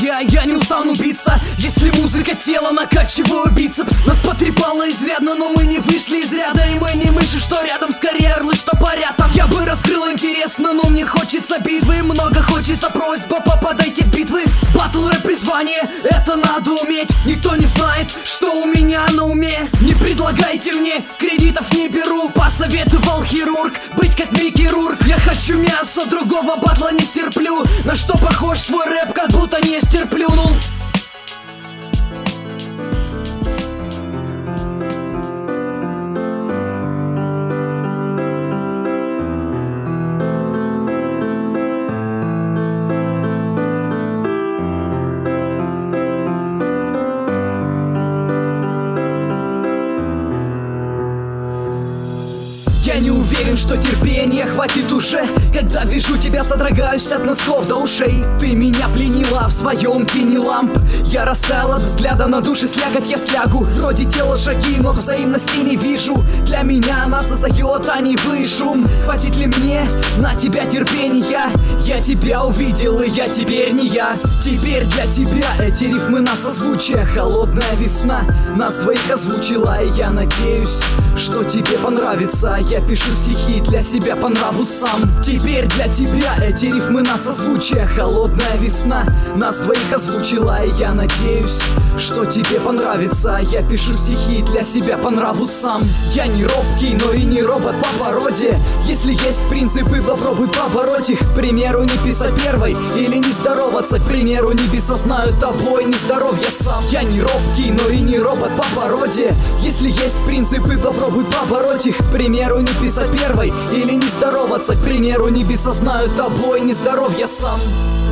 я не устану биться. Если музыка тела, накачиваю бицепс. Нас потрепало изрядно, но мы не вышли из ряда. И мы не мыши, что рядом, скорее орлы, что парят там. Я бы раскрыл интересно, но мне хочется битвы. Много хочется, просьба, попадайте в битвы. Батл рэп призвание, это надо уметь. Никто не знает, что у меня на уме. Не предлагайте мне, кредитов не беру. Посоветовал хирург, быть как Микки Рурк. Я хочу мясо, другого батла не стерплю. На что похож твой рэп, как будто не стерплюнул. Я не уверен, что терпения хватит уже. Когда вижу тебя, содрогаюсь от носков до ушей. Ты меня пленила в своем тени ламп. Я растаял от взгляда, на душе слякоть я слягу. Вроде тела шаги, но взаимности не вижу. Для меня она создает, а не вы шум. Хватит ли мне на тебя терпения? Я тебя увидел, и я теперь не я. Теперь для тебя эти рифмы на созвучие. Холодная весна нас двоих озвучила. И я надеюсь, что тебе понравится. Я пишу стихи для себя по нраву сам. Теперь для тебя эти рифмы на созвучие. Холодная весна нас двоих озвучила. И я надеюсь, что тебе понравится. Я пишу стихи для себя по нраву сам. Я не робкий, но и не робот по породе. Если есть принципы, попробуй побороть их. К примеру, не писать первой или не здороваться. К примеру, небеса знают тобой, не здоров я сам. Я не робкий, но и не робот по породе. Если есть принципы, попробуй побороть их. К примеру, не писать первой или не здороваться. К примеру, небеса знают тобой, не здоров я сам.